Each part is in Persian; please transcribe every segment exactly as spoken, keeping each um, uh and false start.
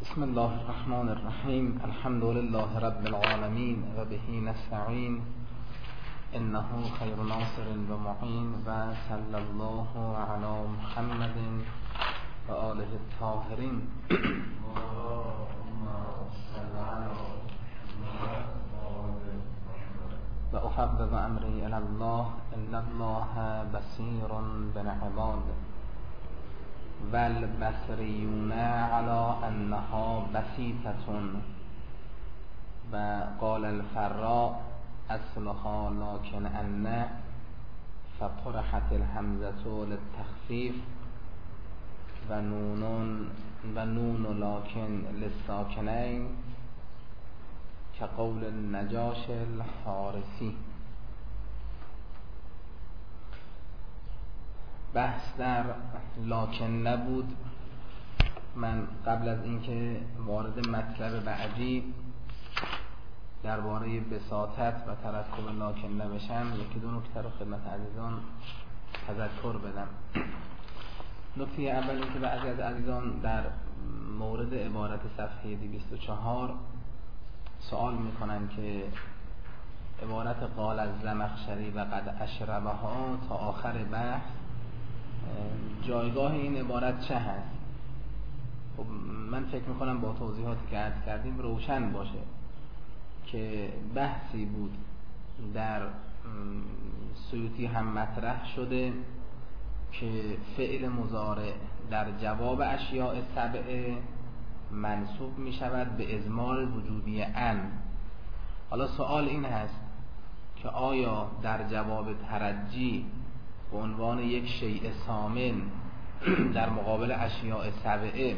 بسم الله الرحمن الرحیم. الحمد لله رب العالمین و به نستعین انه خیر ناصر و معین و صلی الله علی محمد و آله الطاهرین. و افوض امری الی الله ان الله بصیر بالعباد والبصریون علی انها بسیطة. و قال الفراء اصلها لكن ان فطرحت الحمزة للتخفیف و نون و نون لكن للساکنین كقول النجاش الحارثی. بحث در لاکن نبود. من قبل از اینکه وارد مطلب بعدی درباره بساطت و ترکب لاکن نبشم، یکی دو نکته رو خدمت عزیزان تذکر بدم. نکته اول این که بعضی از عزیزان در مورد عبارت صفحه دویست و چهار سوال میکنن که عبارت قال از زمخشری و قد اشربها تا آخر بحث جایگاه این عبارت چه هست؟ خب من فکر میکنم با توضیحاتی که عرض کردیم روشن باشه که بحثی بود در سیوطی هم مطرح شده که فعل مضارع در جواب اشیاء سبعه منصوب می شود به اضمار وجوبی ان. حالا سوال این هست که آیا در جواب ترجی به عنوان یک شیء سامن در مقابل اشیاء سبعه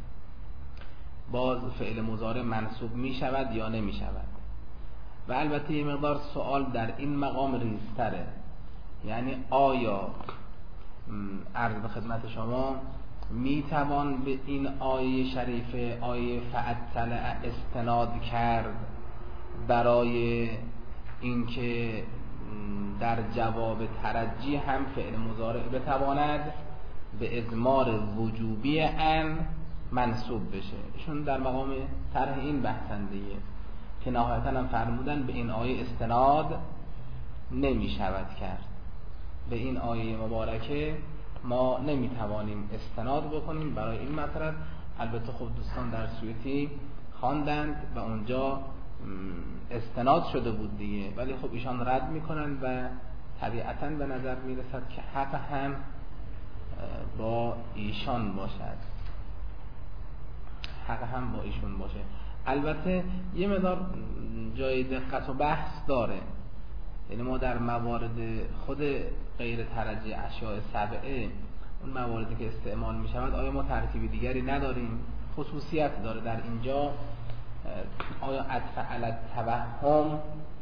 باز فعل مضارع منصوب می شود یا نمی شود؟ و البته یه مقدار سوال در این مقام ریزتره، یعنی آیا عرض به خدمت شما می توان به این آیه شریفه آیه فاطلع استناد کرد برای اینکه در جواب ترجی هم فعل مضارع بتواند به اضمار وجوبی ان منصوب بشه؟ ایشون در مقام طرح این بحثندهیه که نهایتاً هم فرمودن به این آیه استناد نمی شود کرد. به این آیه مبارکه ما نمی توانیم استناد بکنیم برای این مطلب. البته خب دوستان در سیوطی خواندند و اونجا استناد شده بود دیگه، ولی خب ایشان رد میکنن و طبیعتاً به نظر میرسد که حق هم با ایشان باشد، حق هم با ایشون باشه. البته یه مقدار جای دقت و بحث داره، یعنی ما در موارد خود غیر ترجی اشیاء سبعه اون مواردی که استعمال می شود آیا ما ترتیب دیگری نداریم؟ خصوصیت داره در اینجا. آیا عطف علی التوهم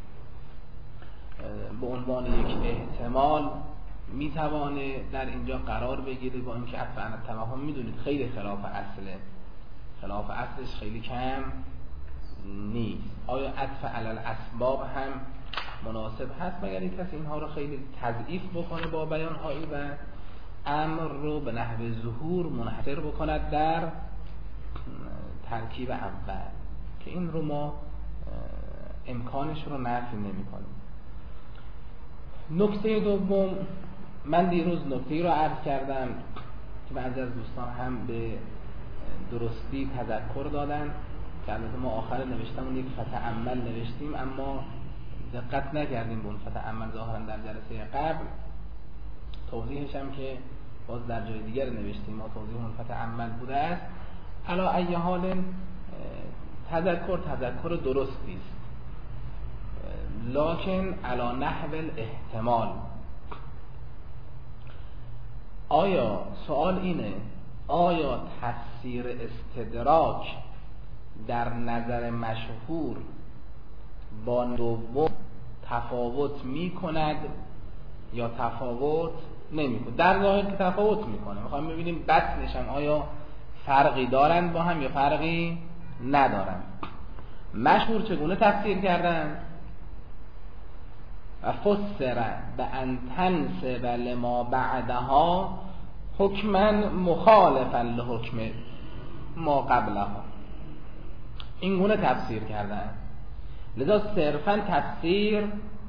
به عنوان یک احتمال می توانه در اینجا قرار بگیره، با اینکه عطف علی التوهم میدونید خیلی خلاف اصله، خلاف اصلش خیلی کم نیست. آیا عطف علی الاسباب هم مناسب هست مگر این کسی اینها رو خیلی تضعیف بکنه با بیانهایی و امر رو به نحو ظهور منحصر بکند در ترکیب اول، که این رو ما امکانش رو نفی نمی کنیم. نکته دوم، من دیروز نکته رو عرض کردم که بعضی از دوستان هم به درستی تذکر دادن که البته ما آخر نوشتمون یک فتأمل نوشتیم اما دقت نکردیم به اون فتأمل ظاهرا در جلسه قبل. توضیحش هم که باز در جای دیگر نوشتیم، ما توضیح اون فتأمل بوده است. علی ای حال تذکر تذکر درستی است، لکن علی نحو الاحتمال. آیا سوال اینه آیا تفسیر استدراک در نظر مشهور با دوم تفاوت می کند یا تفاوت نمی کند؟ در ظاهر که تفاوت می کنه، میخوایم ببینیم بطنش هم آیا فرقی دارند با هم یا فرقی ندارند. مشهور چگونه تفسیر کردن؟ و فسر به ان تنسب لما بعدها حکما مخالفا لحکم ما قبلها. این گونه تفسیر کردن. لذا صرفاً تفسیر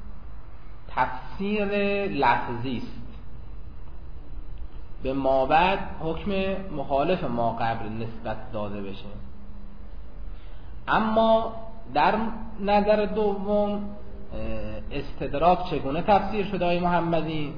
تفسیر لفظی است، به مابعد حکم مخالف ما قبل نسبت داده بشه. اما در نظر دوم استدراک چگونه تفسیر شده آقای محمدی؟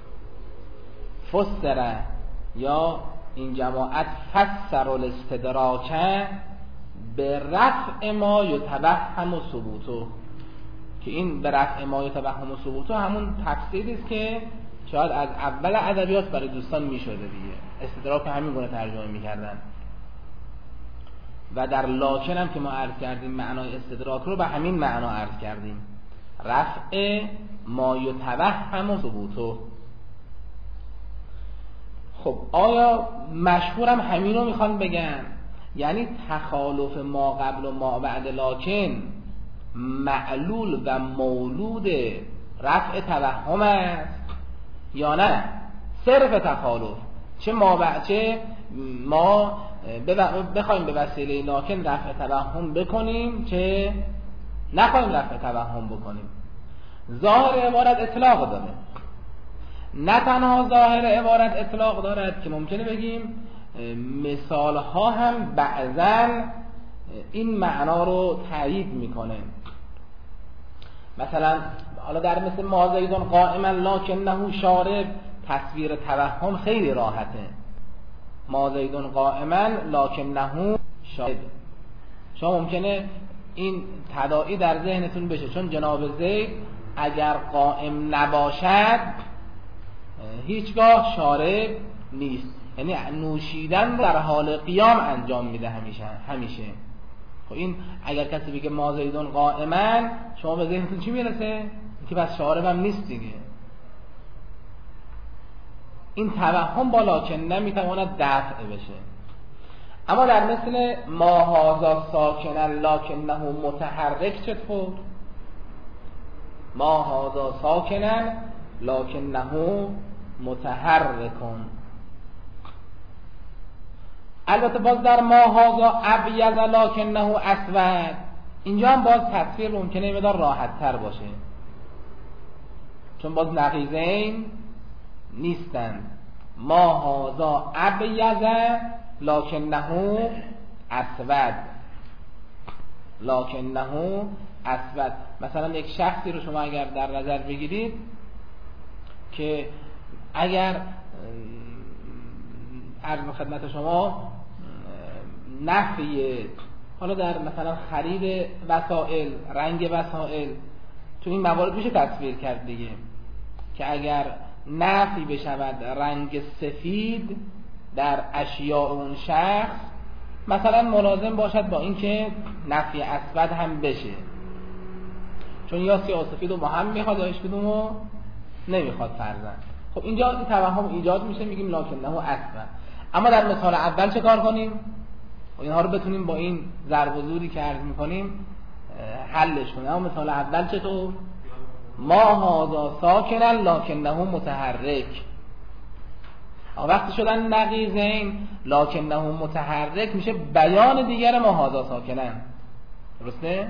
فسره یا این جماعت فسر الاستدراک به رفع ما یتوهم و ثبوتو، که این به رفع ما یتوهم و ثبوتو همون تفسیری است که شاید از اول ادبیات برای دوستان میشده دیگه. استدراک همین گونه ترجمه میکردن و در لاکن هم که ما عرض کردیم معنای استدراک رو به همین معنا عرض کردیم، رفع ما یتوهم و ثبوتو. خب آیا مشهورم همین رو میخوان بگن؟ یعنی تخالف ما قبل و ما بعد لاکن معلول و مولود رفع توهم است یا نه صرف تخالف؟ چه ما بعد چه ما بخوایم به وسیله لاکن رفع توهم بکنیم چه نخوایم رفع توهم بکنیم. ظاهر عبارت اطلاق داره، نه تنها ظاهر عبارت اطلاق دارد که ممکنه بگیم مثال ها هم بعضاً این معنا رو تایید میکنه. مثلا حالا در مثل ما زیدون قائما لکنه شارب تصویر توهم خیلی راحته. ما زیدون قائما لکنه شارب، شما ممکنه این تداعی در ذهنتون بشه چون جناب زید اگر قائم نباشد هیچگاه شارب نیست، یعنی نوشیدن در حال قیام انجام میده همیشه همیشه. خب این اگر کسی بگه ما زیدون قائما، شما به ذهنتون چی میرسه؟ که بس شارب هم نیست دیگه. این توهم با لاکن نمیتواند دفع بشه. اما در مثل ما هذا ساکنا لکنه متحرک چطور؟ ما هذا ساکنا لکنه متحرکون. البته باز در ما هذا ابیض لکنه اسود، اینجا هم باز تفسیر ممکنه مقدار راحت تر باشه چون باز نقیضین نیستند. ما هذا ابیض لکنه اسود، لکنه اسود. مثلا یک شخصی رو شما اگر در نظر بگیرید که اگر عرض خدمت شما نفی حالا در مثلا خرید وسایل، رنگ وسایل، تو این موارد میشه تصویر کرد دیگه که اگر نفی بشود رنگ سفید در اشیاء اون شخص، مثلا ملازم باشد با اینکه نفی اسود هم بشه، چون یا سیاه و سفید رو با هم میخواد یا هیچکدوم رو نمیخواد فرضاً. خب اینجا توهم ایجاد میشه، میگیم لکنه اسود. اما در مثال اول چه کار کنیم؟ و اینها رو بتونیم با این ضرب و زوری که عرض میکنیم حلش کنیم. اما مثال اول چطور؟ ما هذا ساکنا لکنه متحرک. وقتی شدن نقیضین لکنه متحرک میشه بیان دیگر ما هذا ساکنا، درسته؟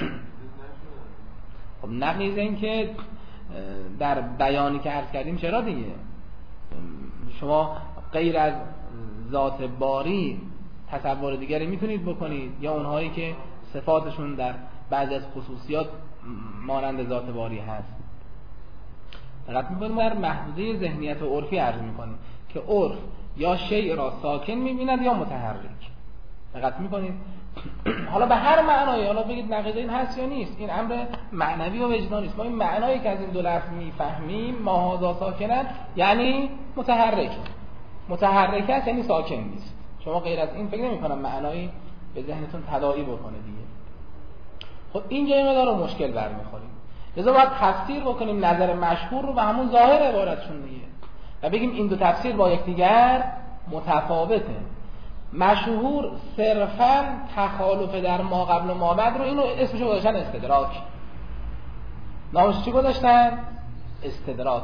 خب نقیضین که در بیانی که عرض کردیم چرا دیگه؟ شما غیر از ذات باری تصور دیگری میتونید بکنید یا اونهایی که صفاتشون در بعضی از خصوصیات مانند ذات باری هست. دقت میکنیم در محدوده ذهنیت و عرفی عرض میکنیم که عرف یا شیء را ساکن میبیند یا متحرک. دقت میکنید حالا به هر معنایی، حالا بگید نقیضین هست یا نیست، این امر معنوی و وجدانی است. ما این معنایی که از این دو لفظ میفهمیم ما هذا ساکنا یعنی متحرک، متحرک است یعنی ساکن نیست. شما غیر از این فکر نمی‌کنم معنایی به ذهنتون تداعی بکنه دیگه. خب اینجا یه مقدار مشکل برمیخوریم، لذا باید تفسیر بکنیم نظر مشهور رو به همون ظاهر عبارتشون دیگه و بگیم این دو تفسیر با یکدیگر متفاوته. مشهور صرفاً تخالف در ما قبل و ما بعد رو اینو اسمش رو گذاشتن استدراک. نامش چی گذاشتن؟ استدراک.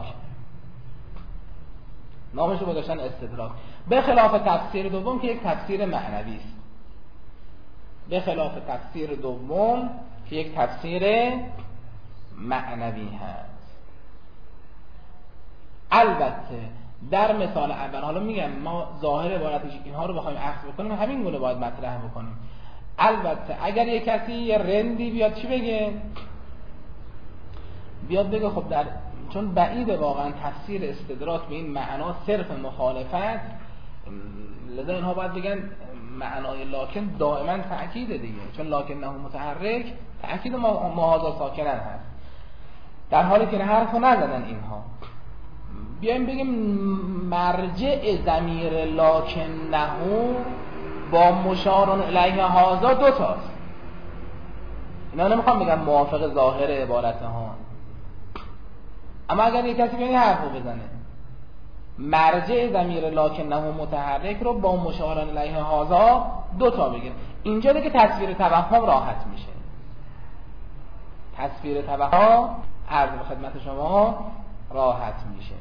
نامش رو گذاشتن استدراک، به خلاف تفسیر دوم که یک تفسیر معنوی است. به خلاف تفسیر دوم که یک تفسیر معنوی هست. البته در مثال اول، حالا میگم ما ظاهر عبارتش اینها رو بخوایم اخذ بکنیم همین گونه باید مطرح بکنیم. البته اگر یک کسی یه رندی بیاد چی بگه؟ بیاد بگه خب در چون بعید واقعا تفسیر استدراک به این معنا صرف مخالفت، لذا اینها باید بگن معنای لاکن دائما تأکیده دیگه، چون لاکن نه متحرک تأکید مهازا ساکنن هست، در حالی که حرفو نزدن اینها. بیایم بگیم مرجع ضمیر لاکن نهو با مشارون الیه هازا دو تاست. اینا نمیخوام بگم موافق ظاهر عبارت ها، اما اگر یک کسی بیانی حرفو بزنه مرجع ضمیر لاکن نهو متحرک رو با مشارون الیه هازا دو تا بگیم، اینجا دیگه تصویر توهم راحت میشه. تصویر توهم عرض به خدمت شما راحت میشه.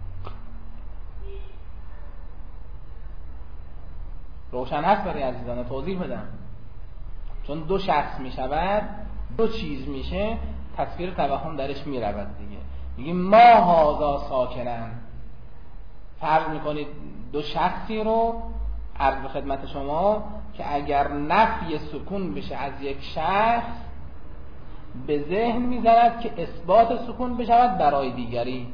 روشن هست برای عزیزان؟ توضیح بدم. چون دو شخص میشود، دو چیز میشه، تصویر توهم درش میرود دیگه. میگیم ما هازا ساکنن، فرض میکنید دو شخصی رو عرض به خدمت شما که اگر نفی سکون بشه از یک شخص به ذهن میزند که اثبات سکون بشود برای دیگری.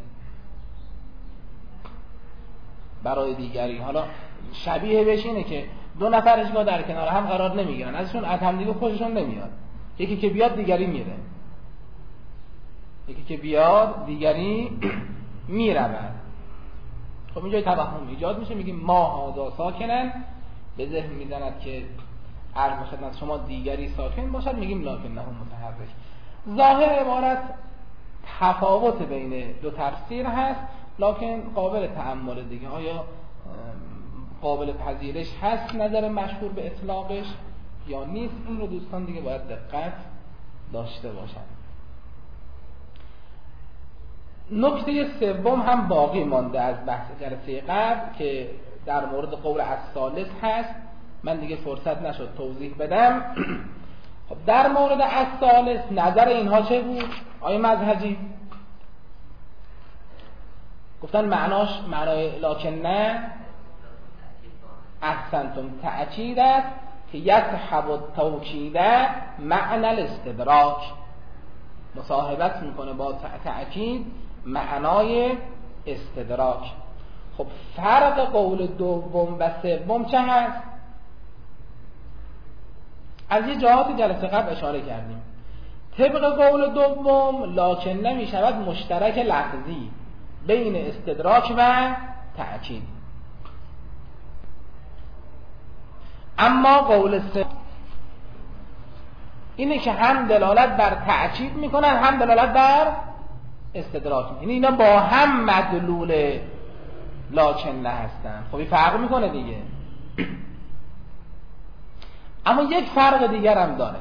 برای دیگری حالا شبیه بهش اینه که دو نفر اشگاه در کنار هم قرار نمیگیرن، ازشون از همدیگه خوششون نمیاد، یکی که بیاد دیگری میره، یکی که بیاد دیگری میرود. خب اینجا توهم ایجاد میشه. میگیم ما هازا ساکنن، به ذهن میزند که عرض خدمت شما دیگری ساکن باشد، میگیم لکن نه متحرک. ظاهر عبارت تفاوت بین دو تفسیر هست، لکن قابل تأمل دیگه. آیا قابل پذیرش هست نظر مشهور به اطلاقش یا نیست؟ این رو دوستان دیگه باید دقت داشته باشند. نکته سوم هم باقی مانده از بحث جلسه قبل که در مورد قول الثالث هست، من دیگه فرصت نشد توضیح بدم. خب در مورد الثالث نظر اینها چه بود؟ آیه مذهبی گفتن معناش معنای لکن نه احسنتم تأکید است که یصحب التوکید معنی الاستدراک، مصاحبت میکنه با تأکید معنای استدراک. خب فرق قول دوم و سوم چه هست؟ از یه جهات جلسه قبل اشاره کردیم. طبق قول دوم لکن نمی شود مشترک لفظی بین استدراک و تأکید، اما قول سوم اینه که هم دلالت بر تأکید میکنن هم دلالت بر استدراک، یعنی اینا با هم مدلول لکن نه هستن. خب این فرق میکنه دیگه. اما یک فرق دیگر هم داره،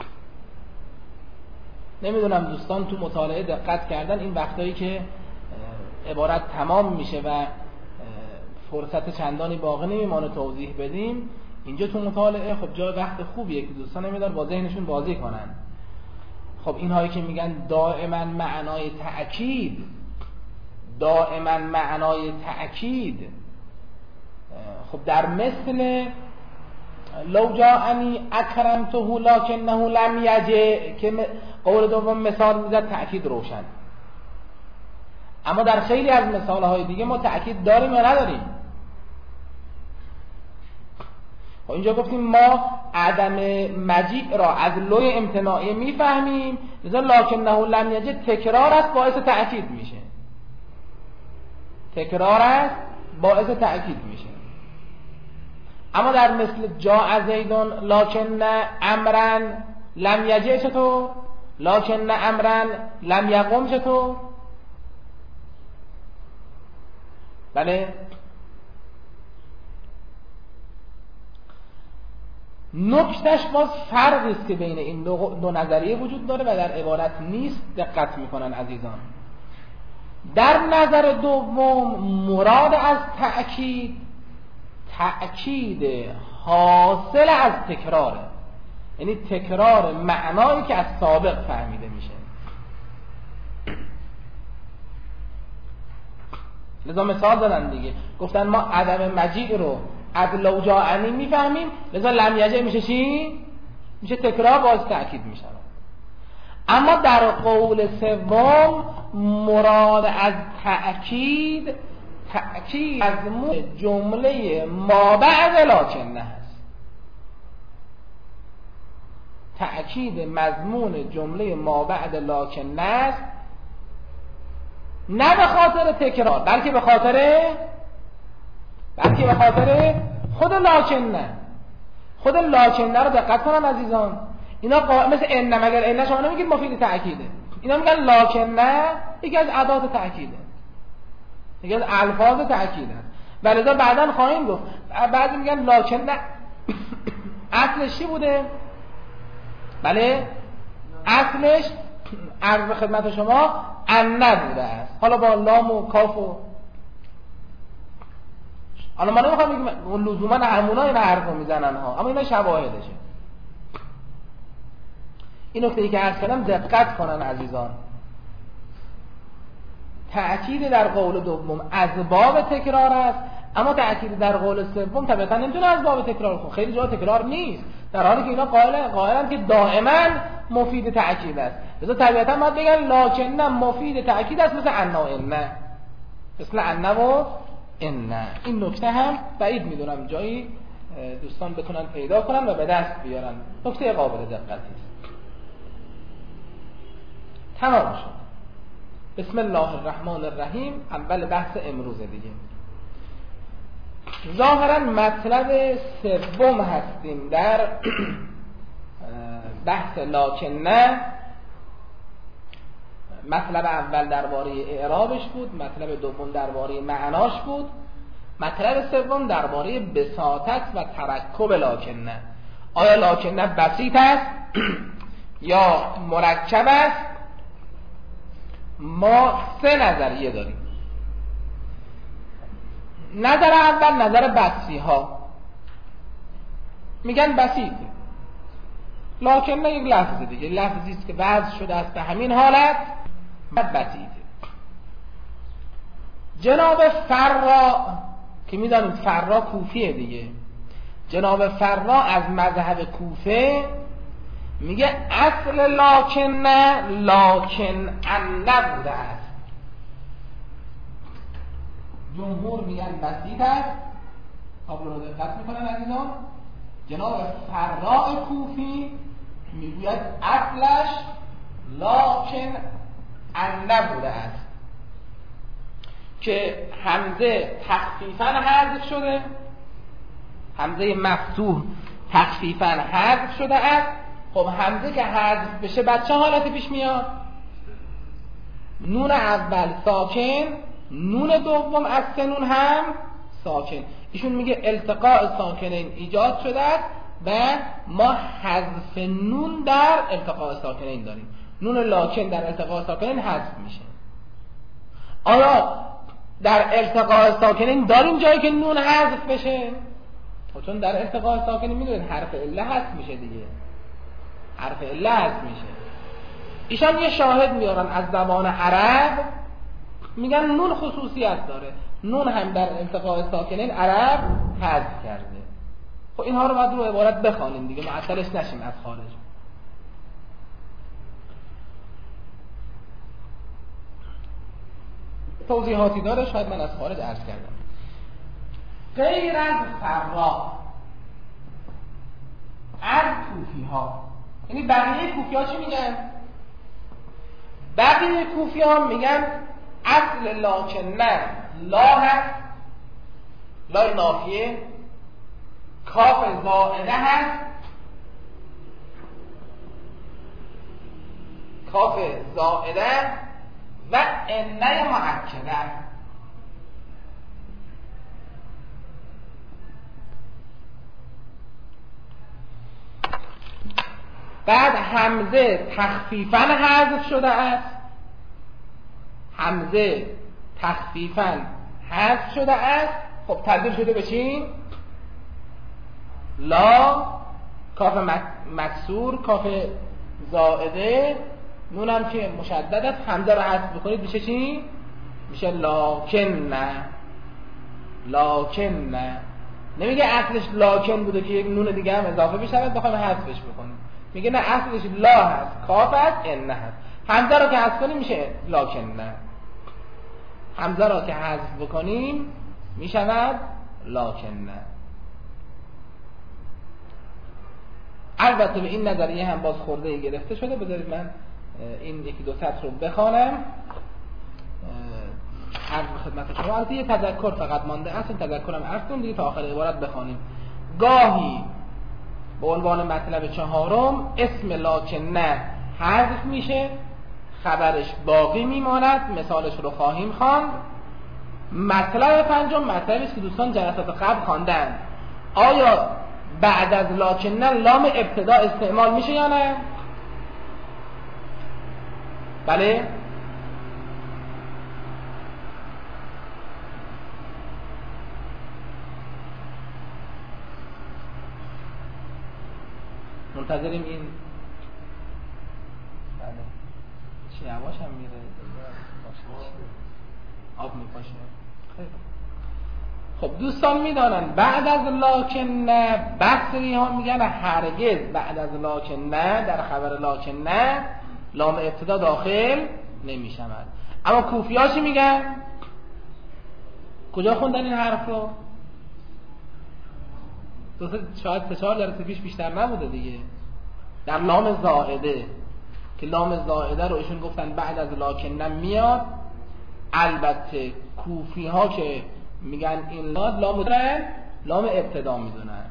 نمیدونم دوستان تو مطالعه دقت کردن، این وقتایی که عبارت تمام میشه و فرصت چندانی باقی نمیمانه توضیح بدیم، اینجا تو مطالعه خب جای وقت خوبیه که دوستان نمیدونن با ذهنشون بازی کنن. خب اینهایی که میگن دائما معنای تأکید، دائما معنای تأکید، خب در مثل لو جاءنی اکرمته لکنه لم یجئ که قول دوم مثال میزد تأکید روشن، اما در خیلی از مثالهای دیگه ما تأکید داریم یا نداریم؟ خب اینجا گفتیم ما عدم مجیء را از لوی امتناعی میفهمیم، لذا لکنه لم یجئ تکرار است باعث تأکید میشه، تکرار است باعث تأکید میشه. اما در مثل جاء زیدون لکن امرن لم یجئ چطور؟ لکن امرن لم یقم چطور؟ بله. نکتش باز فرقی است که بین این دو, دو نظریه وجود داره و در عبارت نیست. دقت میکنن عزیزان، در نظر دوم مراد از تأکید تأکید حاصل از تکراره، یعنی تکرار معنایی که از سابق فهمیده میشه. لذا مثال دادن دیگه، گفتن ما عدم مجیع رو از لو جاءنی میفهمیم، لذا لم یجع میشه چی؟ میشه تکرار باز تأکید میشه. اما در قول سوم مراد از تأکید تأکید از جمله ما بعد لکن هست. تأکید مضمون جمله ما بعد لکن است، نه به خاطر تکرار بلکه به خاطر بلکه به خاطر خود لکن نه. خود لکن رو دقت کنن عزیزان، اینا قا... مثل ان، مگر ان شما نمیگید مفید تأکیده، اینا میگن لکن نه یکی از ادوات تأکیده، یکی از الفاظ تأکیده. ولذا بعداً خواهیم گفت بعضی میگن لکن نه اصلش چی بوده؟ بله اصلش عرض خدمت شما ان بوده است، حالا با لام و کاف و حالا ما نمیخوام بگیم لزوما همونا این حرفو میزنن ها، اما اینا شواهدشه. این نکته ای که عرض کردم دقت کنن عزیزان، تأکید در قول دوم از باب تکرار است، اما تأکید در قول سوم طبعا نمیتونه از باب تکرار کنه، خیلی جا تکرار نیست، در حالی که اینا قائلن قائلن که دائما مفید تأکید است. لذا طبیعتا باید بگن لکن مفید تأکید است، مثل ان و ان، مثل ان و ان. این نکته هم بعید میدونم جایی دوستان بتونن پیدا کنن و به دست بیارن، نکته قابل دقتی است. تمام شد. بسم الله الرحمن الرحیم. اول بحث امروز دیگه. ظاهرا مطلب سوم هستیم در بحث لکن نه. مطلب اول درباره اعرابش بود، مطلب دوم درباره معناش بود، مطلب سوم درباره بساطت و ترکب لکن نه. آیا لکن نه بسیط است یا مرکب است؟ ما سه نظریه داریم. نظر اول نظر بحثی ها میگن بسیطه، لکن نه یک لفظ دیگه، لفظی است که وضع شده است به همین حالت، بسیطه. جناب فرا که میدانید فرا کوفیه دیگه، جناب فرا از مذهب کوفه میگه اصل لکن نه لکن ان بوده است. جمهور میگن بسیط است، قابل رو دقت میکنن عزیزان. جناب فرا کوفی میگوید اصلش لکن ان بوده است، که همزه تخفیفاً حذف شده، همزه مفتوح تخفیفاً حذف شده است. خب همزه که حذف بشه بعد چه حالت پیش میاد؟ نون اول ساکن، نون دوم از سه نون هم ساکن. ایشون میگه التقاء ساکنین ایجاد شده است و ما حذف نون در التقاء ساکنین داریم. نون لکن در التقاء ساکنین حذف میشه. آیا در التقاء ساکنین داریم جایی که نون حذف بشه؟ چون در التقاء ساکنین میدونید حرف عله حذف میشه دیگه، حرف عله حذف میشه. ایشان یه شاهد میارن از زبان عرب، میگن نون خصوصیت داره، نون هم در التقاء ساکنین عرب حذف کرده. خب اینها رو باید رو عبارت بخوانیم دیگه، معطلش نشیم از خارج. توضیحاتی داره، شاید من از خارج عرض کردم. غیر از فرا از کوفی ها، یعنی بقیه کوفی ها چی میگن؟ بقیه کوفی ها میگن اصل لکن نه لا هست، لا نافیه، کاف زائده هست، کاف زائده و انه مؤکده. بعد همزه تخفیفاً حذف شده است، همزه تخفیفاً حذف شده است. خب تبدیل شده به چی؟ لا کاف مکسور، کاف زائده، نونم که مشدد است، حمزه رو حذف بکنید میشه چی؟ میشه لاکن. لاکن نمیگه اصلش لاکن بوده که یک نون دیگه هم اضافه بشه بخوایم حذفش بکنیم، میگه نه اصلش لا هست، کاف هست، ان هست. حمزه رو که حذف کنیم میشه لاکن. حمزه رو که حذف بکنیم میشود لاکن. البته به این نظریه هم باز خورده گرفته شده. بذارید من این یکی دو سطر رو بخوانم عرض خدمت شما. البته یه تذکر فقط مانده است، این تذکرم عرض کنم دیگه تا آخر عبارت بخوانیم. گاهی به عنوان مطلب چهارم اسم لاکن حذف میشه، خبرش باقی میماند، مثالش رو خواهیم خواند. مطلب پنجم مطلبی است که دوستان جلسات قبل خواندن. آیا بعد از لاکن لام ابتدا استعمال میشه یا نه؟ بله؟ منتظریم این بله چی هواش هم میره آب میپاشه. خب دوستان میدانن بعد از لاکن بصری ها میگن هرگز بعد از لاکن در خبر لاکن لام ابتدا داخل نمیشود. اما کوفی ها چی میگن؟ کجا خوندن این حرف رو؟ دوستان شاید سه چهار جلسه پیش بیشتر نبوده دیگه، در لام زائده که لام زائده رو ایشون گفتن بعد از لاکن میاد. البته کوفی ها که میگن این لام لام لام ابتدا میدونن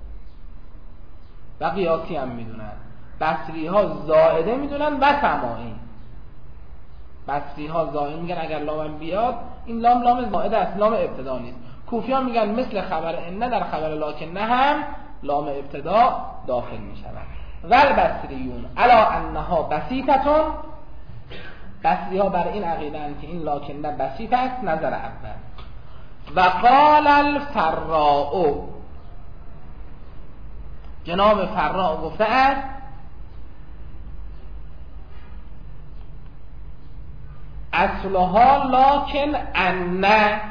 و قیاسی هم میدونن. بصری ها زائده میدونن و سماعی. بصری ها زائده میگن اگر لام بیاد این لام لام زائده است، لام ابتدا نیست. کوفی ها میگن مثل خبر ان در خبر لاکن هم لام ابتدا داخل میشود. ول بصریون علا انها بسیطتون، بصری ها بر این عقیده اند که این لاکن بسیط است. نظر اول. و قال الفراء، جناب فراء گفته است اصلها لاکن ان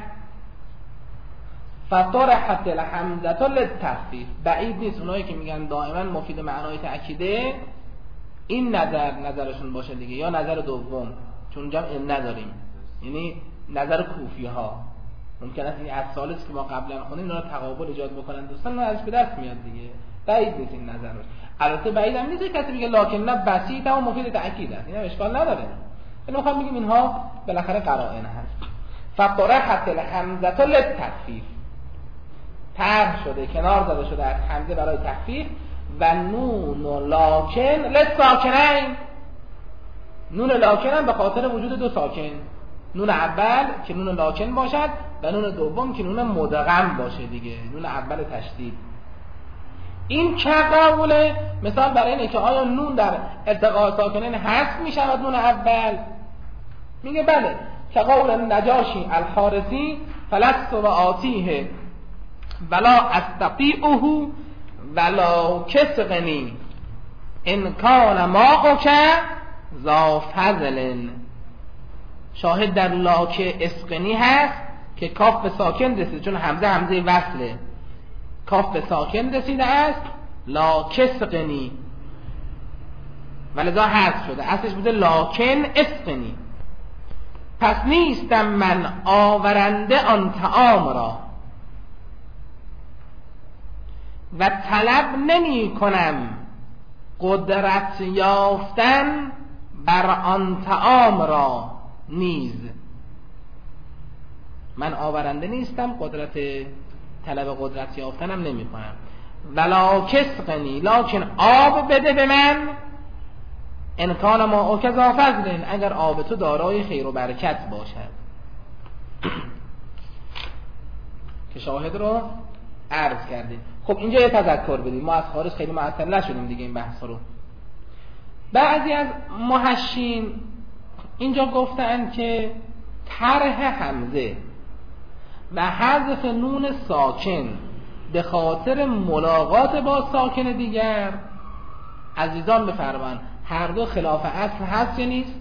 فطرحت الحمزه للتخفیف. بعید نیست اونایی که میگن دائما مفید معنای تأکیده این نظر نظرشون باشه دیگه، یا نظر دوم، چون اونجا این نداریم، یعنی نظر کوفی ها. ممکن است این اصالی است که ما قبلا خوندیم اونا تقابل ایجاد بکنن دوستان، نه ازش به دست میاد دیگه. بعید نیست این نظر باشه. البته بعید هم نیست کسی میگه لاکن بسیط و مفید تأکید است، این هم اشکال نداره. این میخوام بگیم اینها بالاخره قرائن هست. فطرحت الحمزه للتخفیف، طرح شده کنار زده شده از حمزه برای تخفیف. و نون و لاکن للساکنین، نون لاکن هم به خاطر وجود دو ساکن، نون اول که نون لاکن باشد و نون دوم که نون مدغم باشه دیگه، نون اول تشدید. این چه قوله؟ مثال برای اینه که آیا نون در التقاء ساکنین حذف می شود نون اول؟ میگه بله، که قول نجاشی الحارثی فلست و آتیه ولا استطیعه ولا کسقنی ان کان ماءک ذا فضل. شاهد در لاک اسقنی هست که کاف به ساکن رسیده، چون همزه همزه وصله، کاف به ساکن رسیده است. لا کسقنی ولذا حذف شده، اصلش بوده لاکن اسقنی. پس نیستم من آورنده آن طعام را و طلب نمی کنم قدرت یافتن بر آن طعام را نیز. من آورنده نیستم، قدرت طلب قدرت یافتنم نمی کنم. ولا کسقنی، لکن آب بده به من. ان کان ماءک ذا فضل، اگر آب تو دارای خیر و برکت باشد. که شاهد رو عرض کردیم. خب اینجا یه تذکر بدیم، ما از خارج خیلی معطل نشدیم دیگه این بحث رو. بعضی از محشین اینجا گفتن که طرح حمزه و حذف نون ساکن به خاطر ملاقات با ساکن دیگر. عزیزان بفرمایید هر دو خلاف اصل هست یا نیست؟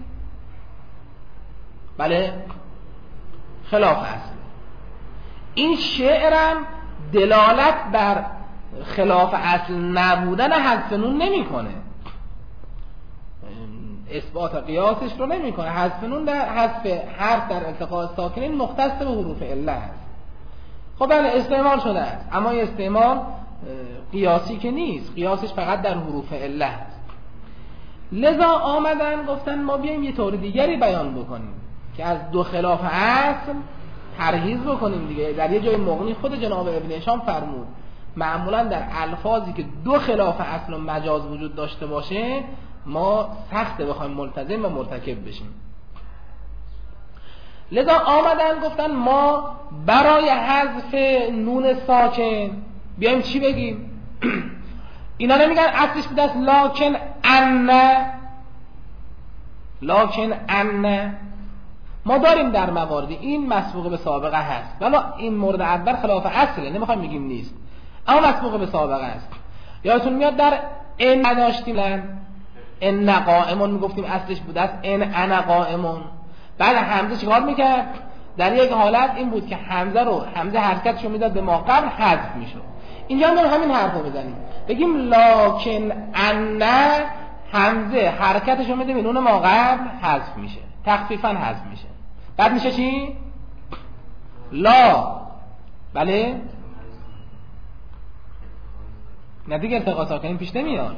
بله خلاف اصل. این شعرم دلالت بر خلاف اصل نبودن حذف نون نمیکنه، اثبات قیاسش رو نمیکنه. حذف نون در حذف حرف در التقاء ساکنین مختص به حروف عله است. خب بله استعمال شده است، اما این استعمال قیاسی که نیست، قیاسش فقط در حروف عله است. لذا آمدن گفتن ما بیایم یه طور دیگری بیان بکنیم که از دو خلاف اصل پرهیز بکنیم دیگه. در یه جای مغنی خود جناب ابن هشام فرمود معمولا در الفاظی که دو خلاف اصل و مجاز وجود داشته باشه ما سخته بخوایم ملتزم و مرتکب بشیم. لذا آمدن گفتن ما برای حذف نون ساکن بیایم چی بگیم؟ اینا نمیگن اصلش بوده است لکن ان، لکن ان. ما داریم در مواردی این مسبوق به سابقه هست، ولی این مورد اول خلاف اصله، نمیخوایم بگیم نیست، اما مسبوق به سابقه است. یادتون میاد در ان نداشتیم ان قائمون میگفتیم اصلش بوده است ان انا قائمون. بعد حمزه چیکار میکرد؟ در یک حالت این بود که حمزه رو حمزه حرکتشو میداد به ما قبل حذف میشد. اینجا هم همین حرفو بزنیم بگیم لکن ان حمزه حرکتشو میده به نون ما قبل حذف میشه، تخفیفا حذف میشه. بعد میشه چی؟ لا. بله نه دیگه التقاء ساکنین پیش نمیاد.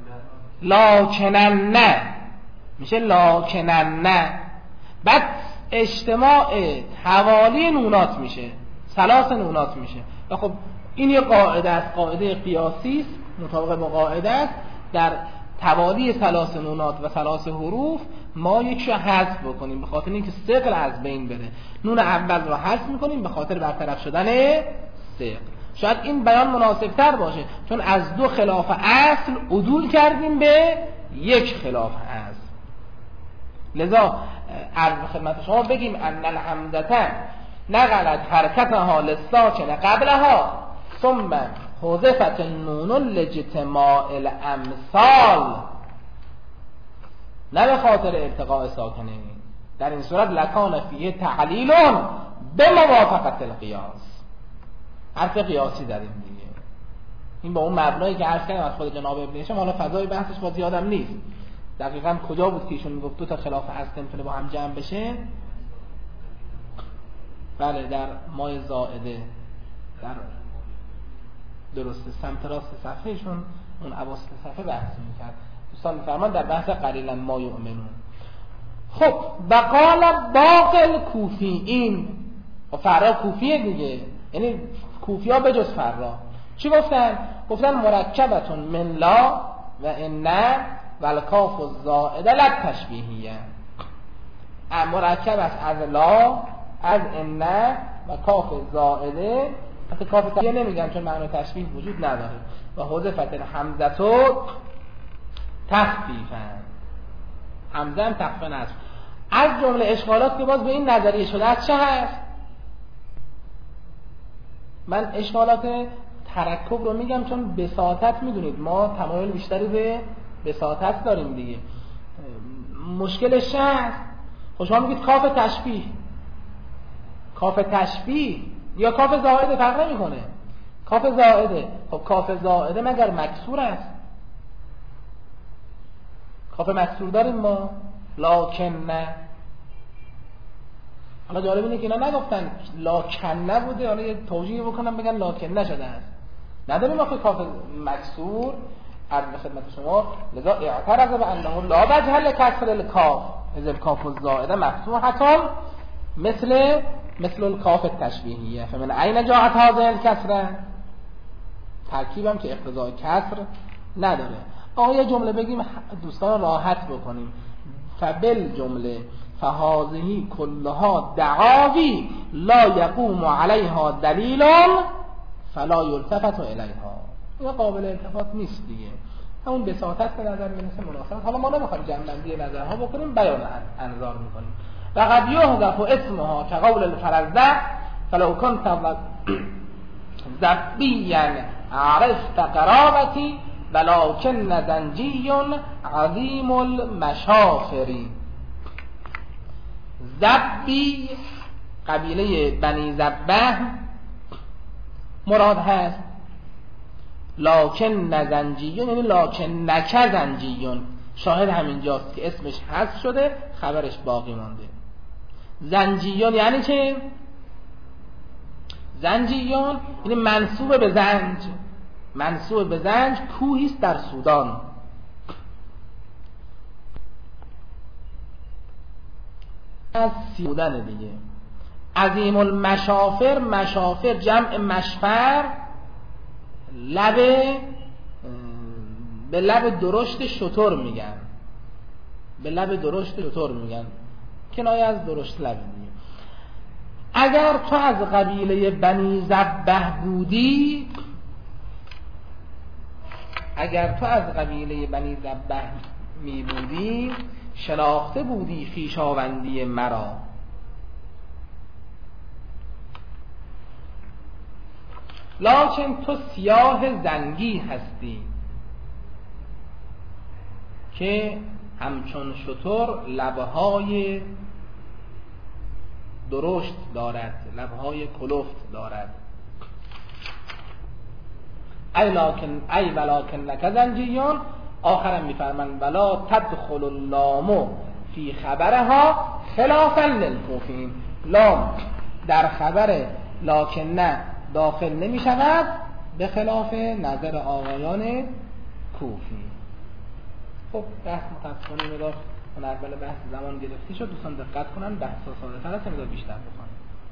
لکنن میشه لکنن. بعد اجتماع حوالی نونات میشه، ثلاث نونات میشه. و خب این یه قاعده است، قاعده قیاسی است، مطابق با قاعده است در توالی ثلاث نونات و ثلاث حروف ما یکشو حذف بکنیم به خاطر اینکه ثقل از بین بره. نون اول رو حذف میکنیم به خاطر برطرف شدن ثقل. شاید این بیان مناسب تر باشه چون از دو خلاف اصل عدول کردیم به یک خلاف اصل. لذا عرض خدمت شما بگیم ان الحمزه نقلت حرکتها للساکن قبلها ثم حذفت النون لاجتماع الامثال، نه به خاطر التقاء ساکنین. در این صورت لکان فیه تعلیل به موافقت القیاس، حرف قیاسی داریم دیگه. این با اون مبنایی که عرض کردم از خود جناب ابن هشام، حالا فضای بحثش با زیادم نیست، دقیقاً کجا بود که ایشون میگفت دو تا خلاف اصل نمیتونه با هم جمع بشه. بله در مای زائده در درسته سمت راست صفحهشون اون اواسط صفحه بحث میکرد. دوستان میفرمان در بحث قلیلا ما یؤمنون. خب بقال باقل کوفی، این فرا کوفیه دیگه، یعنی کوفی ها به جز فرا چی گفتن؟ گفتن مرکبتون من لا و ان و الکاف الزائده لب تشبیهیه. مرکب است از لا، از ان و کاف زائده. حتی کاف تشبیه نمیگن چون معنی تشبیه وجود نداره. و حذفت الحمزه تخفیفا، حمزه هم تخفیفا است. از جمله اشکالات که باز به این نظریه شده از چه هست؟ من اشکالات ترکب رو میگم چون بساطت میدونید ما تمایل بیشتری به بساطت داریم دیگه. مشکلش هست خب شما میگید کاف تشبیه، کاف تشبیه یا کاف زائده فرق نمیکنه. کاف زائده، خب کاف زائده مگر مکسور است؟ کاف مکسور داریم ما لکن نه. حالا جالب اینه که اینا نگفتن لکن نبوده، حالا یه توجیه بکنم بگن لکن نشده است. نداریم آخه کاف مکسور عرض به خدمت شما. لذا اعترض به انه لا وجه لکسر الکاف اذ الکاف الزائده مفتوحه مثل مثل الکاف التشبیهیه. فمن عین جاءت هذه الکسره، ترکیبم که اقتضای کسر نداره. آقا یه جمله بگیم دوستان راحت بکنیم. فبل جمله فهذه کلها دعاوی لا یقوم علیها دلیل فلا یلتفت الیها. این قابل التفات نیست دیگه، همون بساطت به نظر میرسه مناسبت. حالا ما نمیخوایم جنبندی نظرها بکنیم، بیان انظار میکنیم. و قد یحذف اسمها كقول الفرزدق فلو كنت زبیًا عرفت قرابتی ولکن زنجی عظیم المشافری. زبی قبیله بنی زبه مراد هست، لکن زنجیون یعنی لکن نک زنجیون، شاهد همینجاست که اسمش حذف شده خبرش باقی مانده. زنجیون یعنی چه؟ زنجیون یعنی منسوب به زنج، منسوب به زنج کوهی است در سودان. از سودان دیگه. عظیم المشافر، مشافر جمع مشفر، لب به لب درشت شتر میگن، به لب درشت شتر میگن، کنایه از درشت لب دیگه. اگر تو از قبیله بنی زبه بودی، اگر تو از قبیله بنی زبه می بودی شناخته بودی خویشاوندی مرا. لکن تو سیاه زنگی هستی که همچون شتر لبهای درشت دارد، لبهای کلفت دارد. ای لکن ای ولکن لک زنجیون، آخرم میفرمان ولا تدخل اللام فی خبرها خلافا للکوفین. لام در خبر لکن نه داخل نمی شود به خلاف نظر آقایان کوفی. خب بحث متاسفانه مدار اون اول بحث زمان گرفتی شد، دوستان دقت کنن بحث ساده تر است، مدار بیشتر بخوان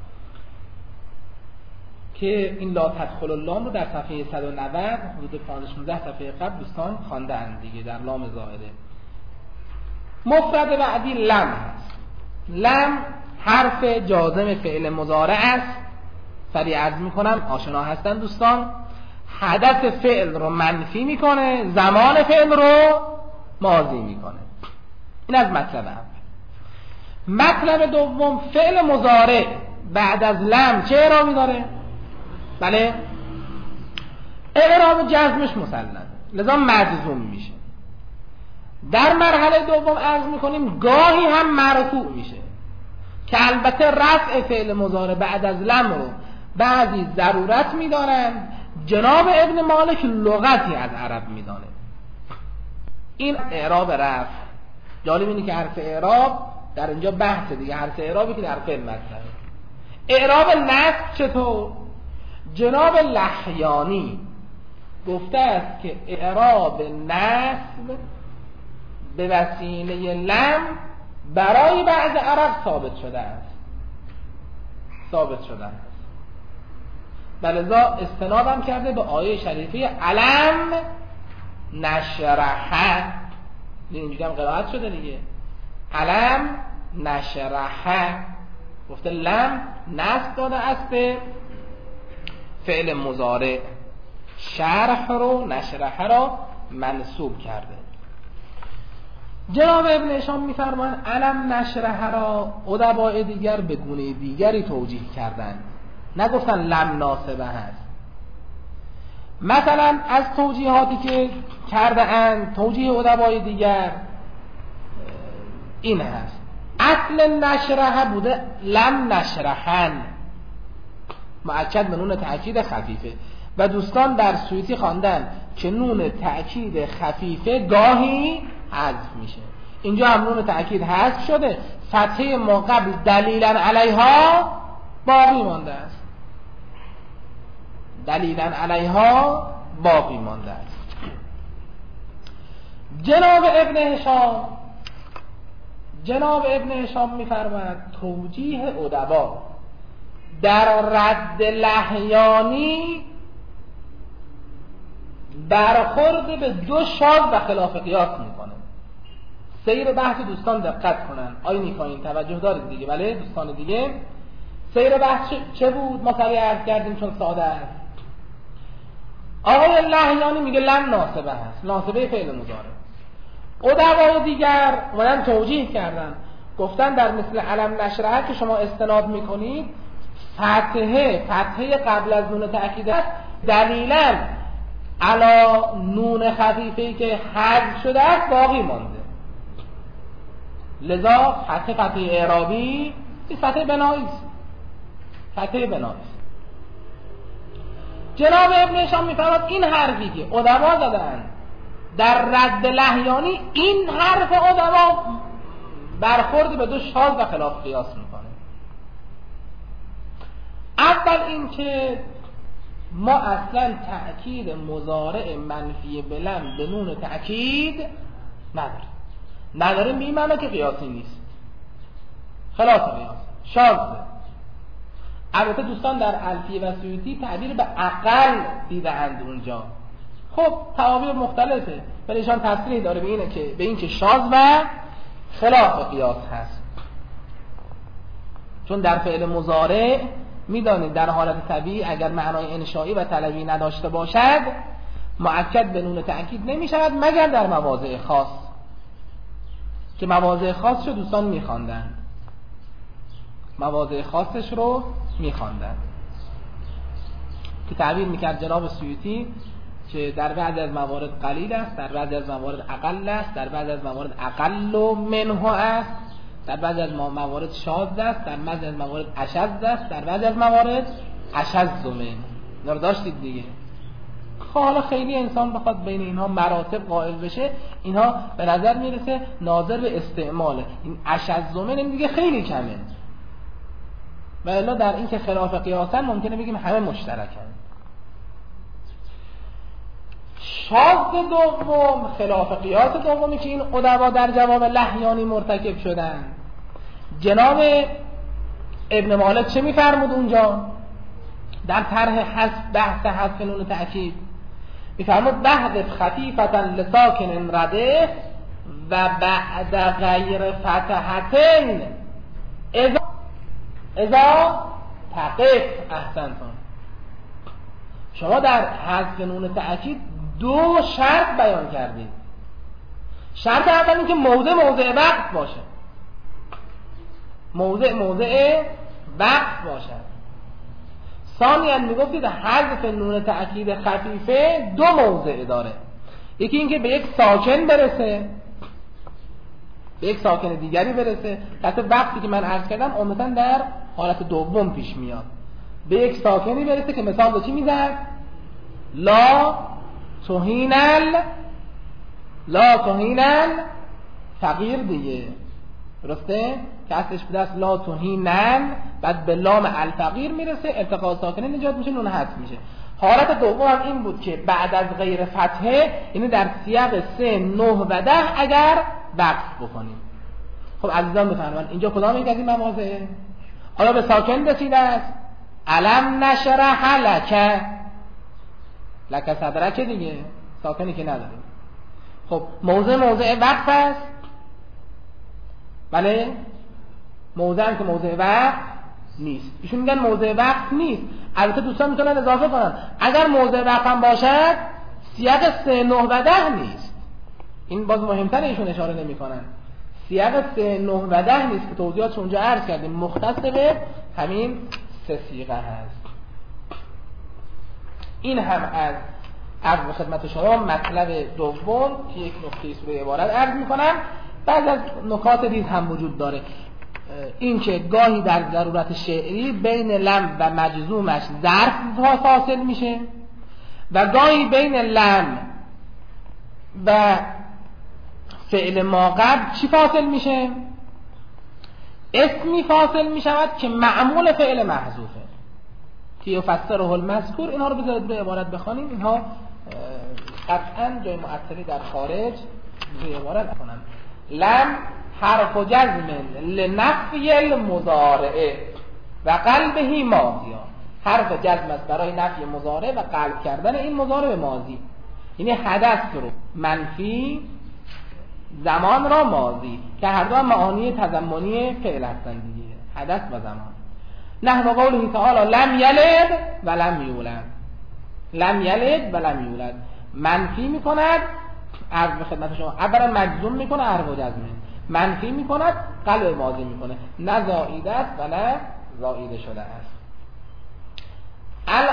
که این لا تدخل اللام رو در صفحه صد و نود حدود پانزده شانزده صفحه قبل دوستان خوانده اند دیگه در لام زائده. مفرد بعدی لم هست. لم حرف جازم فعل مضارع است. سریع عرض میکنم آشنا هستن دوستان. حدث فعل رو منفی میکنه، زمان فعل رو ماضی میکنه. این از مطلب اول. مطلب دوم، فعل مضارع بعد از لم چه اعرابی داره؟ بله، اعراب جزمش مسلم، لذا مجزوم میشه. در مرحله دوم عرض میکنیم گاهی هم مرفوع میشه که البته رفع فعل مضارع بعد از لم رو بعضی ضرورت میدارن. جناب ابن مالک لغتی از عرب میدانه. این اعراب رفع. جالب اینه که حرف اعراب در اینجا بحث دیگه، حرف اعرابی که در فعل مطلبه. اعراب نصب چطور؟ جناب لحیانی گفته است که اعراب نصب به وسیله لم برای بعض عرب ثابت شده است، ثابت شده است. بلذا استنادم کرده به آیه شریفه علم نشرحه، اینجوری هم قرائت شده دیگه، علم نشرحه. گفته لم نصب داده است به فعل مضارع، شرح رو نشرحه را منصوب کرده. جناب ابن هشام میفرمایند علم نشرحه را ادبای دیگر به گونه دیگری توجیه کردند، نگفتن لم ناسبه هست. مثلا از توجیهاتی که کرده اند، توجیه ادبای دیگر این هست: اصل نشرحه بوده لم نشرحن، مؤکد به نون تأکید خفیفه، و دوستان در سویتی خواندن که نون تأکید خفیفه گاهی حذف میشه. اینجا هم نون تأکید حذف شده، فتحه ما قبل دلیلا علیها باقی مانده است، دلیلا علیها باقی مانده است. جناب ابن هشام جناب ابن هشام میفرماید توجیه ادبا در رد لحیانی برخورد به دو شاذ و خلاف قیاس میکنه. سیر بحث دوستان دقت کنن، آی نیکاین توجه دارید دیگه؟ بله دوستان دیگه، سیر بحث چه بود؟ ما سریع عرض کردیم چون ساده است. آقای لحیانی میگه لم ناسبه هست، ناسبه فعل مضارع. ادبای دیگر اومدن توجیه کردن، گفتن در مثل علم نشرحه که شما استناد میکنید فتحه فتحه قبل از نون تأکید است، دلیلا علا نون خفیفه‌ای که حذف شده است باقی مانده، لذا فتحه فتحه اعرابی این فتحه بنایی است، فتحه بنایی است. جناب ابن هشام می‌فرماید این حرفی که ادبا زدن در رد لحیانی، این حرف ادبا برخورد به دو شاذ و خلاف قیاس میکنه. اول این که ما اصلا تأکید مضارع منفی بلم به نون تأکید نداریم، نداریم به این معنی که قیاسی نیست، خلاف قیاس، شاذه. البته دوستان در الفیه و سیوطی تعبیر به اقل دیده‌اند اونجا، خب تعابیر مختلفه، ولی ایشان تصریح داره به اینه که به این که شاذ و خلاف قیاس هست. چون در فعل مضارع میدانید در حالت طبیعی اگر معنای انشایی و طلبی نداشته باشد مؤکد به نون تأکید نمی شود مگر در مواضع خاص، که مواضع خاصش رو دوستان میخواندن، مواضع خاصش رو میخواندن که تعبیر میکرد جناب سیوطی که در بعضی از موارد قلیل است، در بعضی از موارد اقل است، در بعضی از موارد اقل و منه است، در بعضی از موارد شاذ است، در بعضی از موارد اشذ است، در بعضی از موارد اشذ و منه. اینا رو داشتید دیگه. حالا خیلی انسان بخواد بین اینها مراتب قائل بشه، اینها به نظر میرسه ناظر به استعماله، این اشذ و منه دیگه خیلی کمه، و الا در این که خلاف قیاسن ممکنه بگیم همه مشترکن. شاذ دوم، خلاف قیاس دومی که این ادبا در جواب لحیانی مرتکب شدن، جناب ابن مالک چه میفرمود اونجا در طرح حذف بحث حذف نون تأکید؟ میفرمود بحث خفیفتا لساکن ردف و بعد غیر فتحتین اذا اذا تقف. احسنتون. شما در حذف نون تأکید دو شرط بیان کردید. شرط اول این که موضع موضع وقت باشه، موضع موضع وقت باشد. ثانیاً میگفتید حذف نون تأکید خفیفه دو موضع داره، یکی این که به یک ساکن برسه، به یک ساکن دیگری برسه. حتی وقتی که من عرض کردم عمدتاً در حالت دوم پیش میاد، به یک ساکنی برسه که مثال به چی میزد؟ لا توهینل لا توهینل فقیر دیگه، درسته؟ که اصلش به دست لا توهینل، بعد به لام الفقیر میرسه، التقاء ساکنین ایجاد میشه، نون حذف میشه. حالت دوم هم این بود که بعد از غیر فتحه، یعنی در سیاق سه، نه و ده اگر وقف بکنیم. خب عزیزان بفرمایید اینجا کدام یک از این مواضع؟ آیا به ساکن رسیده است؟ علم نشرح لک، لک صدرک دیگه، ساکنی که نداریم. خب موضع موضع وقف است، بله؟ موضع هم که موضع وقف نیست. ایشون میگن موضع وقف نیست. البته دوستان میتونن اضافه کنن اگر موضع وقف هم باشد سیاق سه، نه و ده نیست. این باز مهمتر ایشون اشاره نمی کنن. سیاق سه، نه و ده نیست که توضیحاتش اونجا عرض کردیم، مختص به همین سه صیغه هست. این هم از عرض به خدمت شما مطلب دوم که یک نکته سوره عبارت عرض میکنم. بعض از نکات دیز هم وجود داره، این که گاهی در ضرورت شعری بین لم و مجزومش ظرف حاصل میشه و گاهی بین لم و فعل ما قبل چی فاصل میشه؟ اسمی فاصل میشود که معمول فعل محذوفه که یفسره المذکور. اینها رو بذارید به عبارت بخوانیم، اینها قطعا جای معطلی در خارج به عبارت کنن. لم حرف جزم لنفی المضارع و قلبه ماضی، حرف جزم است برای نفی مضارع و قلب کردن این مضارع به ماضی، یعنی حدث رو منفی، زمان را ماضی، که هر دو معانی تضمنی فعل هستند دیگه، حدث و زمان. نحو قوله تعالی لم یلد و لم یولد، لم یلد و لم یولد منفی میکند، عرض به خدمت شما اولا مجزوم میکنه، حرف جزمه منفی میکند، قلب ماضی میکنه، نه زائیده است و نه زائیده شده است.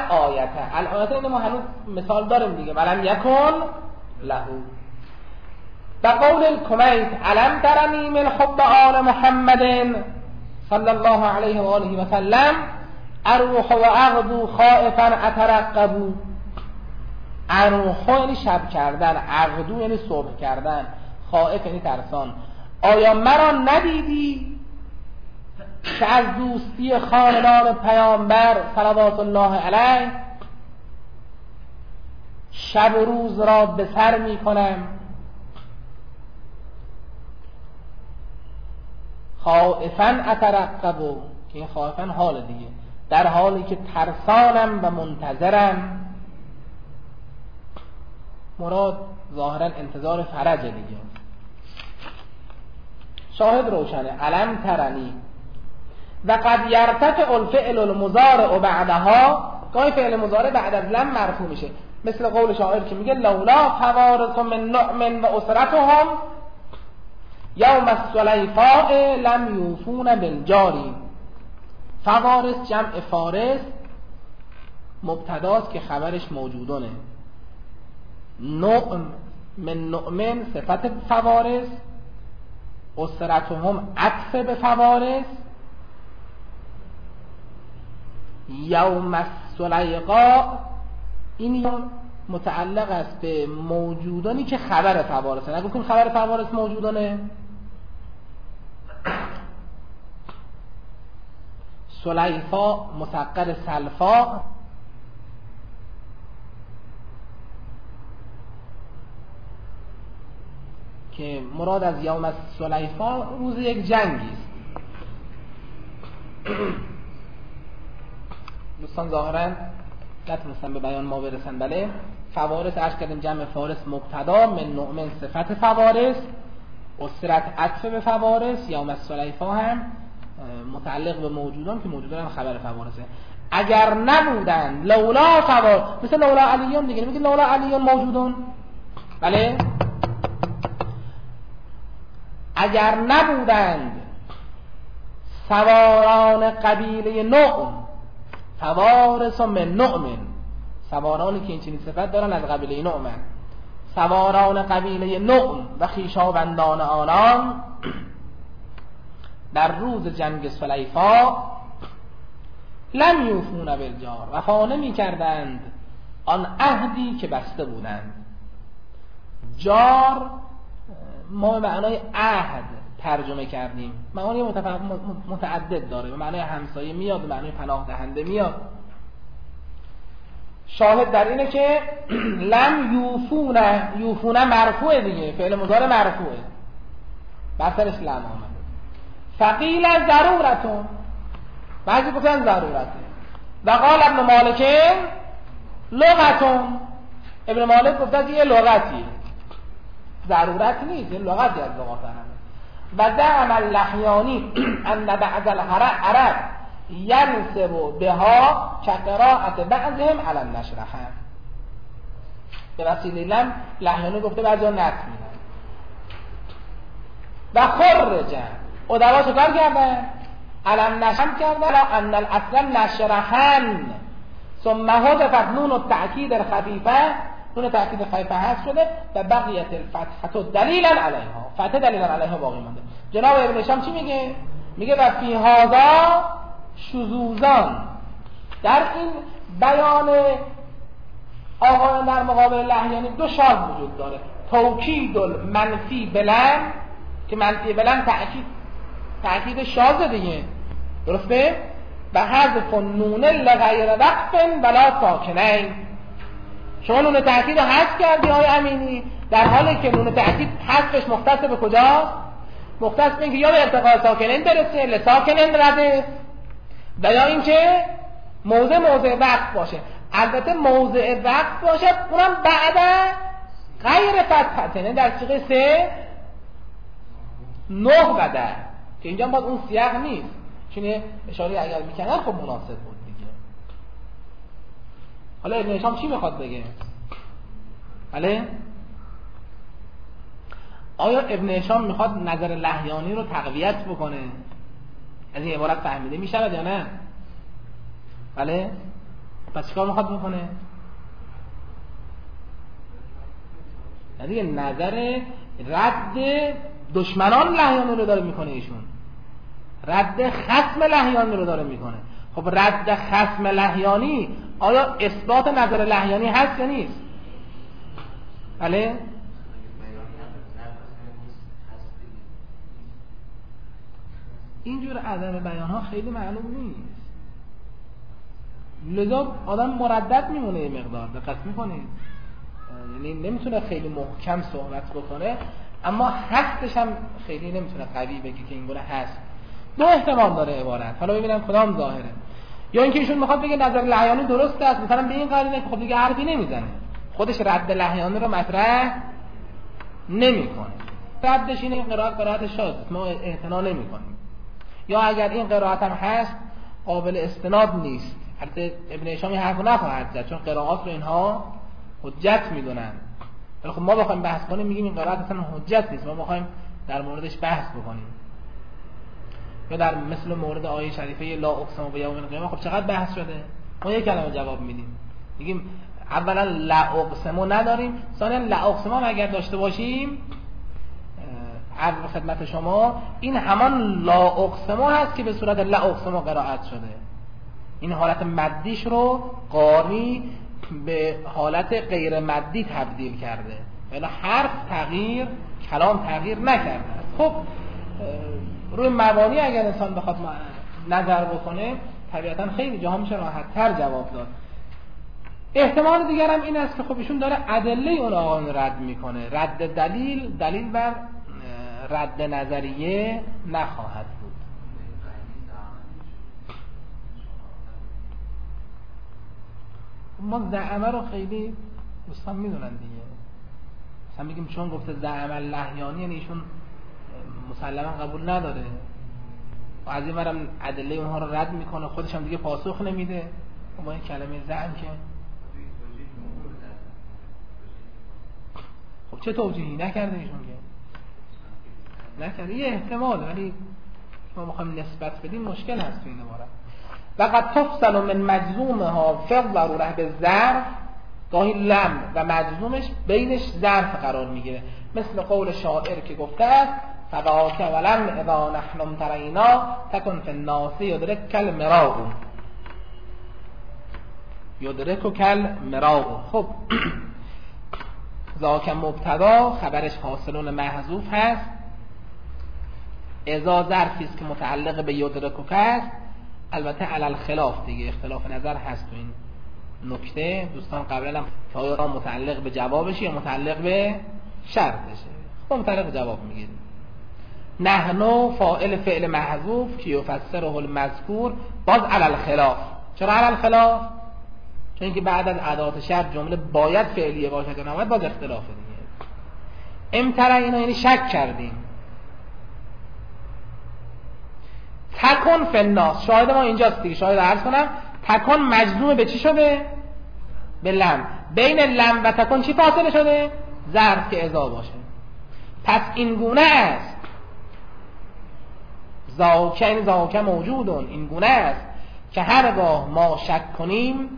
الآیته. الآیته اینه ما هنوز مثال داریم دیگه. ولم یکن له. و قول الکمیت علم ترنی من حب آل محمد صلی الله علیه و آله و سلم اروح و اغدو خائفا اترقبو. اروح یعنی شب کردن، اغدو یعنی صبح کردن، خائف یعنی ترسان. آیا مرا ندیدی که از دوستی خاندان پیامبر صلوات الله علیه شب و روز را به سر می کنم، خائفاً اترقبو، که این خائفاً حال دیگه، در حالی که ترسانم و منتظرم. مراد ظاهراً انتظار فرج دیگه. شاهد روشنه. علم ترنی. و قد یرتفع الفعل المضارع بعدها، گاهی فعل مضارع بعد از لم مرفوع میشه، مثل قول شاعر که میگه لولا فوارث من نعم و اسرتهم یوم السلیفاء لم یوفون بالجاری. فوارث جمع فارس مبتداست که خبرش موجودونه. نعم من نعمن صفت فوارث، اسرتهم عطف به فوارث، یوم السلیقاء این یوم متعلق است به موجودانی که خبر فوارثه. نگفتیم خبر فوارث موجودانه؟ سلیفا مسقر سلفا، که مراد از یوم السلیفا روز یک جنگی است. دوستان ظاهرا نتونستن به بیان ما برسن. بله، فوارث عرض کردیم جمع فارس مبتدا، من نعمن صفت فوارث، اسرت عطف به فوارث، یوم السلیفا هم متعلق به موجودان که موجودان هم خبر فوارثه. اگر نبودن لولا فوارث، مثل لولا علیون دیگه، میگه لولا علیون موجودون. بله، اگر نبودند سواران قبیله نعم، فوارث من نعم، سوارانی که این چنین صفت دارن از قبیله نعم، سواران قبیله نعم و خویشاوندان آنان در روز جنگ سلیفا لم یوفون بالجار، وفا نمی کردند آن عهدی که بسته بودند. جار ما معنای عهد ترجمه کردیم، معانی متعدد داره، به معنای همسایه میاد، به معنای پناه دهنده میاد. شاهد در اینه که لم یوفونه، یوفونه مرفوعه دیگه، فعل مضارع مرفوعه، بسرش لم آمده. فقیل ضرورتون، بعضی گفتن ضرورته. و قال ابن مالک لغتون، ابن مالک گفته یه لغتیه، ضرورت نیست، یه لغتی از لغات همه. و زعم اللحیانی ان بعض العرب ینسب بها كقراءة بعضهم على النشرحه. به وسیله لم لحیانی گفته بعضا نصب میدن. و خرج ادبا چکار کردن؟ علم نشم کردن ان الاصل نشرحن ثم حذفت نون التأکید الخفیفه، نون تأکید خفیفه هست شده و بقیت الفتحه دلیلا علیها، فتحه دلیلا علیها باقی مونده. جناب ابن هشام چی میگه؟ میگه و فی هذا شذوذان، در این بیان آقایان در مقابل لحیانی دو شاذ وجود داره. توکید المنفی بلن، که منفی بلن تأکید تأکید شاذ دیگه، درسته؟ و حذف نون لغیر وقف ولا ساکنین، شما نون تأکید رو حذف کردی آقای امینی، در حالی که نون تأکید حذفش مختص به کجاست؟ مختص به اینکه یا به التقاء ساکنین برسه، لساکنین رده، و یا اینکه موضع موضع وقف باشه. البته موضع وقف باشه اونم بعد غیر فتحتنه در سیغه سه نه و در، که اینجا باید اون سیاق نیست، چون اشاره اگر میکنن خب مناسب بود دیگه. حالا ابن هشام چی میخواد بگه؟ بله؟ آیا ابن هشام میخواد نظر لحیانی رو تقویت بکنه؟ از این عبارت فهمیده میشود یا نه؟ بله؟ پس چیکار میخواد بکنه؟ نه دیگه، نظر رد دشمنان لحیانی رو داره میکنه ایشون، رد خصم لحیانی رو داره میکنه. خب رد خصم لحیانی آیا اثبات نظر لحیانی هست یا نیست؟ بله؟ اینجور عدم بیان ها خیلی معلوم نیست، لذا آدم مردد میمونه یه مقدار. دقت میکنید؟ یعنی نمیتونه خیلی محکم صحبت بکنه، اما هستش هم خیلی نمیتونه قوی بگی که این گونه هست. دو احتمال داره عبارت، حالا ببینم کدام ظاهره. یا اینکه ایشون میخواد بگه نظر لحیانی درست است، مثلا به این قرینه که خب دیگه حرفی نمیزنه، خودش رد لحیانی رو مطرح نمیکنه، ردش اینه این قرائت قرائت شاذ، ما اعتنا نمیکنیم. یا اگر این قرائت هم هست قابل استناد نیست، البته ابن هشام این حرفو نخواهد زد چون قرائات رو اینها حجت میدونن، ولی خب ما بخوایم بحث کنیم میگیم این قرائت اصلا حجت نیست، ما بخوایم در موردش بحث بکنیم. یا در مثل مورد آیه شریفه لا اقسم بیوم القیامه، خب چقدر بحث شده، ما یک کلمه جواب میدیم، میگیم اولا لا اقسم نداریم، ثانیا لا اقسم اگر داشته باشیم عرض خدمت شما این همان لا اقسم هست که به صورت لا اقسم قرائت شده. این حالت مدیش رو قاری به حالت غیر مدی تبدیل کرده، یعنی حرف تغییر، کلام تغییر نکرده. خب روی مبانی اگر انسان بخواد نظر بکنه طبیعتا خیلی جاها میشه راحت تر جواب داد. احتمال دیگر هم این است که خب ایشون داره ادله اون آقایون رد میکنه، رد دلیل دلیل بر رد نظریه نخواهد بود. ما زعمه رو خیلی دوستان میدونن دیگه، مثلا بگیم چون گفته زعمه لحیانی یعنی ایشون مسلما قبول نداره و از این برم ادله اونها رو رد میکنه، خودش هم دیگه پاسخ نمیده با این کلمه زعم که خب چه توجیهی نکرده ایشون که نکرده، یه احتمال، ولی ما میخوایم نسبت بدیم مشکل هست تو این عبارت. و قد تفصل من مجزومها فقط ضروره به ظرف، گاهی لم و مجزومش بینش ظرف قرار میگیره، مثل قول شاعر که گفته است فقاک ولم اذا نحن امترینا تکن فی الناس یدرک کل مراء یدرک کل مراء. خب ذاک مبتدا خبرش حاصلون محذوف هست، اذا ظرفی است که متعلق به یدرک است، البته علی الخلاف دیگه اختلاف نظر هست تو این نکته. دوستان قبلا هم که آیا متعلق به جوابشه یا متعلق به شرطشه، خب متعلق به جواب میگیریم. نحنو فاعل فعل محذوف که یفسره المذکور، باز علی الخلاف. چرا علی الخلاف؟ چون اینکه بعد از ادات شرط جمله باید فعلیه باشه یا نباید، باز اختلافه دیگه. امترینا یعنی شک کردیم. تکن فی الناس، شاهد ما اینجاست دیگه، شاهد عرض کنم تکن مجزوم به چی شده؟ به لم. بین لم و تکن چی فاصله شده؟ ظرف که اضا باشه. پس این گونه است ذاکن ذاک موجودون، این گونه است که هرگاه ما شک کنیم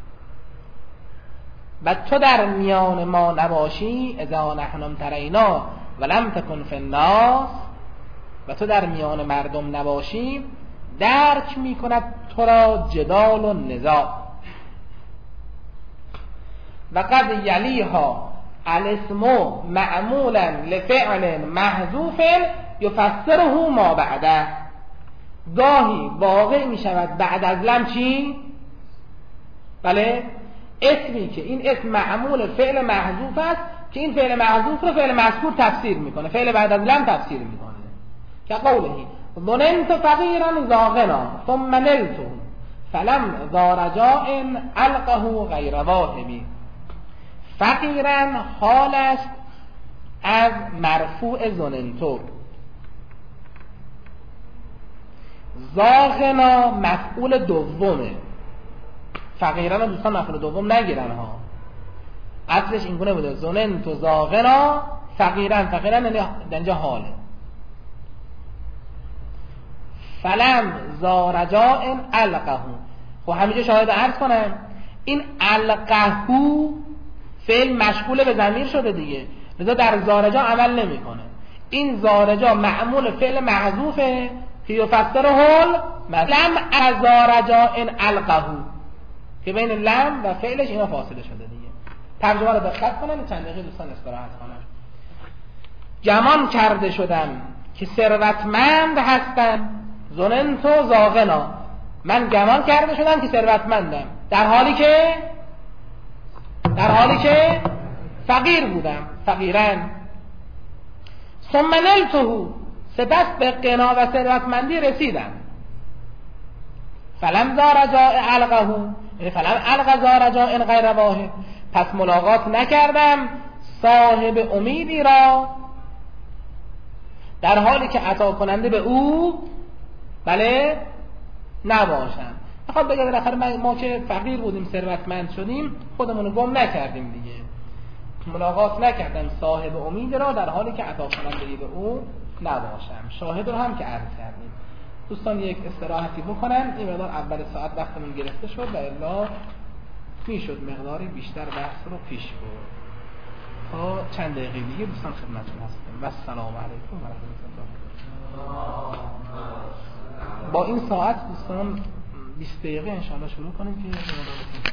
و تو در میان ما نباشی، اذا نحن امترینا ولم تکن فی الناس، و تو در میان مردم نباشی، درک میکند تو را جدال و نزاع. و قد یلیها الاسم معمولا لفعل محذوف یفسره ما بعده، گاهی واقع میشود بعد از لم چی؟ بله، اسمی که این اسم معمول فعل محذوف است که این فعل محذوف رو فعل مذکور تفسیر میکنه، فعل بعد از لم تفسیر میکنه. که قوله ظننت فقیرا ذاغنا ثم نلت فلم ذا رجاء القه غیر واهبی. فقیرا حال است از مرفوع ظننتو، ذاغنا مفعول دومه. فقیرا دوستان مفعول دوم نگیرن ها، اصلش این گونه بوده ظننتو ذاغنا فقیرا، فقیرا یعنی اینجا حاله. فلم ذا رجاء القه، خب همینجا شاهد عرض کنم این القهو فعل مشغول به ضمیر شده دیگه، لذا در زارجا عمل نمیکنه. این زارجا معمول فعل محذوفه که یفسره لم ازارجا ان القهو، که بین لم و فعلش اینا فاصله شده دیگه. ترجمه رو دقت کنن، چند دقیقه دوستان استراحت کنن. گمان کرده شدم که ثروتمند هستم، ظننت زاغنا، من گمان کرده شدم که ثروتمندم در حالی که در حالی که فقیر بودم، فقیرن. ثم نلته، سپس به غنا و ثروتمندی رسیدم. فلم زارجا القه، یعنی فلم الق زارجا ان غیر واحد، پس ملاقات نکردم صاحب امیدی را در حالی که عطا کننده به او بله نباشم. میخواد بگه بالاخره ما که فقیر بودیم ثروتمند شدیم خودمون رو گم نکردیم دیگه. ملاقات نکردم صاحب امید را در حالی که عطا کننده به او نباشم. شاهد رو هم که عرض کردیم. دوستان یک استراحتی بکنن، این مقدار اول ساعت وقتمون گرفته شد و الا میشد مقداری بیشتر بحث رو پیش برد. تا چند دقیقه دیگه دوستان خدمتتون هستم. و السلام علیکم و رحمت الله. با این ساعت دوستان بیست دقیقه انشاءالله شروع کنیم که